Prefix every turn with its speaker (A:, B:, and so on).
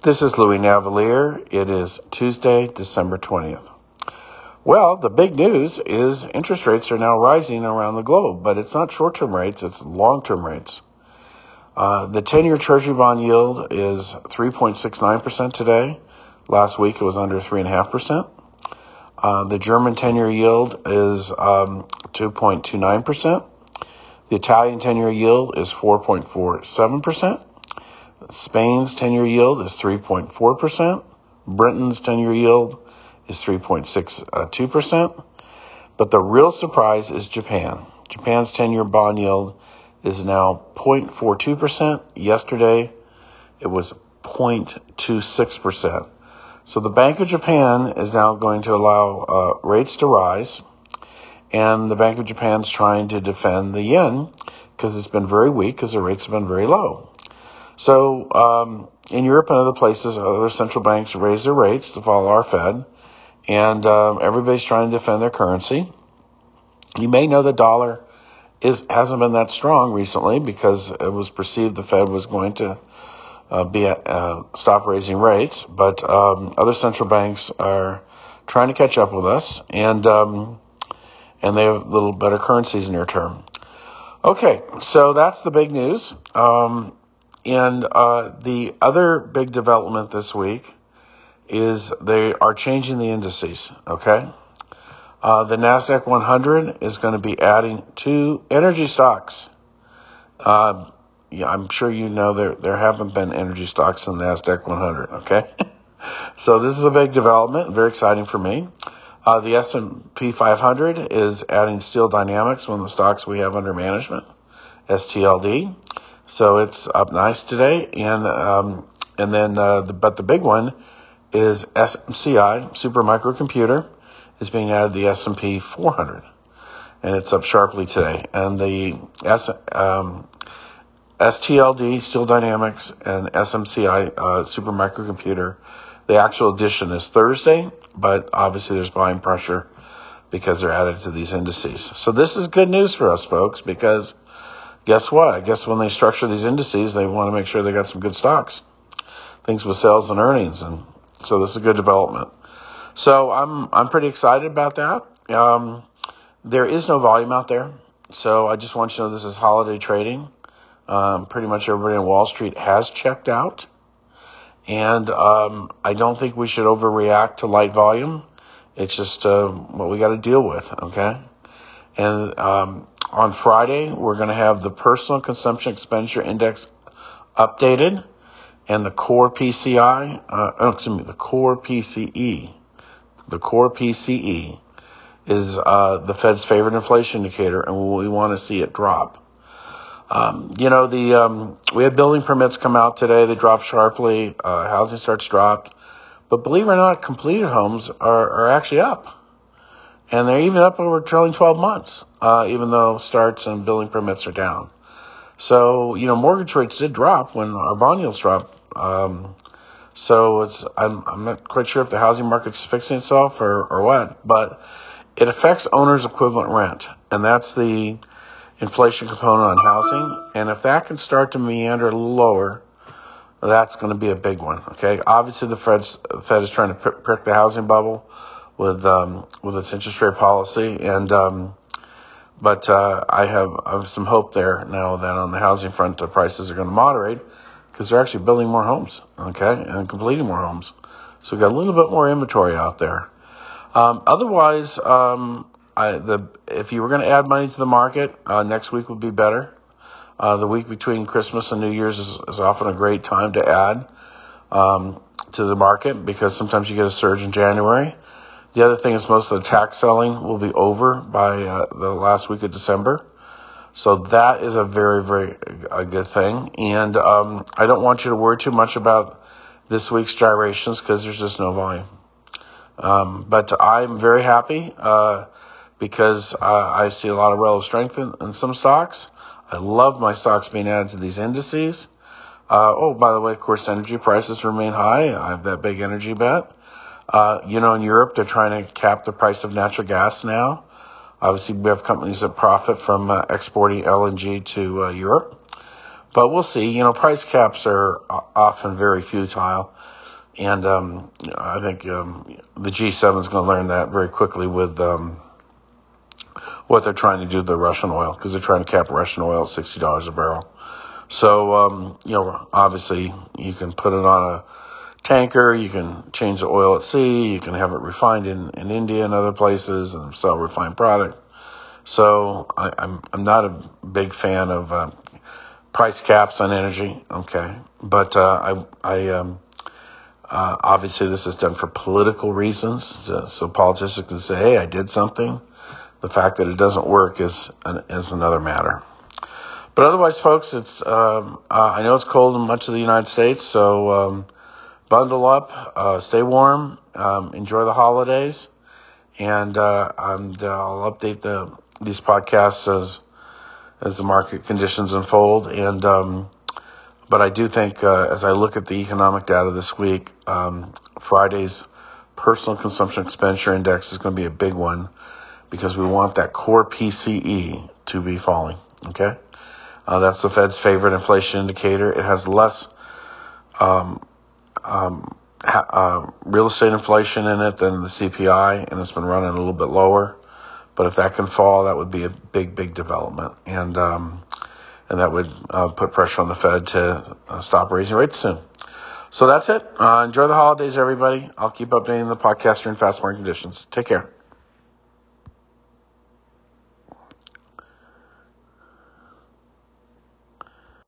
A: This is Louis Navalier. It is Tuesday, December 20th. Well, the big news is interest rates are now rising around the globe, but it's not short-term rates, it's long-term rates. The 10-year Treasury bond yield is 3.69% today. Last week it was under 3.5%. The German 10-year yield is 2.29%. The Italian 10-year yield is 4.47%. Spain's 10-year yield is 3.4%. Britain's 10-year yield is 3.62%. But the real surprise is Japan. Japan's 10-year bond yield is now 0.42%. Yesterday, it was 0.26%. So the Bank of Japan is now going to allow rates to rise. And the Bank of Japan's trying to defend the yen because it's been very weak because the rates have been very low. So in Europe and other places, other central banks raise their rates to follow our Fed, and everybody's trying to defend their currency. You may know the dollar hasn't been that strong recently because it was perceived the Fed was going to stop raising rates, but other central banks are trying to catch up with us, and they have a little better currencies near term. Okay, so that's the big news. And the other big development this week is they are changing the indices, okay? The NASDAQ 100 is going to be adding 2 energy stocks. I'm sure you know there haven't been energy stocks in the NASDAQ 100, okay? So this is a big development, very exciting for me. The S&P 500 is adding Steel Dynamics, one of the stocks we have under management, STLD. So it's up nice today, but the big one is SMCI, Super Microcomputer, is being added to the S&P 400, and it's up sharply today. And the STLD, Steel Dynamics, and SMCI, Super Microcomputer, the actual addition is Thursday, but obviously there's buying pressure because they're added to these indices. So this is good news for us, folks, because guess what? I guess when they structure these indices, they want to make sure they got some good stocks, things with sales and earnings, and so this is a good development. So I'm pretty excited about that. There is no volume out there, so I just want you to know this is holiday trading. Pretty much everybody on Wall Street has checked out, and I don't think we should overreact to light volume. It's just what we got to deal with, okay? And on Friday, we're going to have the Personal Consumption Expenditure Index updated, and the core PCI, the core PCE. The core PCE is the Fed's favorite inflation indicator, and we want to see it drop. We had building permits come out today. They dropped sharply. Housing starts dropped. But believe it or not, completed homes are actually up. And they're even up over trailing 12 months, even though starts and building permits are down. So, mortgage rates did drop when our bond yields dropped. So I'm not quite sure if the housing market's fixing itself or what, but it affects owner's equivalent rent. And that's the inflation component on housing. And if that can start to meander a little lower, that's going to be a big one. Okay. Obviously the Fed is trying to prick the housing bubble with its interest rate policy, but I have some hope there now that on the housing front, the prices are going to moderate because they're actually building more homes, okay, and completing more homes. So we've got a little bit more inventory out there. Otherwise, if you were going to add money to the market, next week would be better. The week between Christmas and New Year's is often a great time to add to the market because sometimes you get a surge in January. The other thing is most of the tax selling will be over by the last week of December. So that is a very, very good thing. And I don't want you to worry too much about this week's gyrations because there's just no volume. But I'm very happy because I see a lot of relative strength in some stocks. I love my stocks being added to these indices. By the way, of course, energy prices remain high. I have that big energy bet. In Europe, they're trying to cap the price of natural gas now. Obviously, we have companies that profit from exporting LNG to Europe. But we'll see. Price caps are often very futile. And I think the G7 is going to learn that very quickly with what they're trying to do to the Russian oil, because they're trying to cap Russian oil at $60 a barrel. So, obviously you can put it on a tanker, you can change the oil at sea, you can have it refined in India and other places and sell refined product. So I'm not a big fan of price caps on energy, okay? But obviously this is done for political reasons, so politicians can say, hey, I did something. The fact that it doesn't work is another matter. But otherwise, folks, it's I know it's cold in much of the United States, so bundle up, stay warm, enjoy the holidays, and I'll update these podcasts as the market conditions unfold. And but I do think as I look at the economic data this week, Friday's personal consumption expenditure index is going to be a big one, because we want that core PCE to be falling. Okay. That's the Fed's favorite inflation indicator. It has less real estate inflation in it than the CPI, and it's been running a little bit lower. But if that can fall, that would be a big, big development, and that would put pressure on the Fed to stop raising rates soon. So that's it. Enjoy the holidays, everybody. I'll keep updating the podcast during fast market conditions. Take care.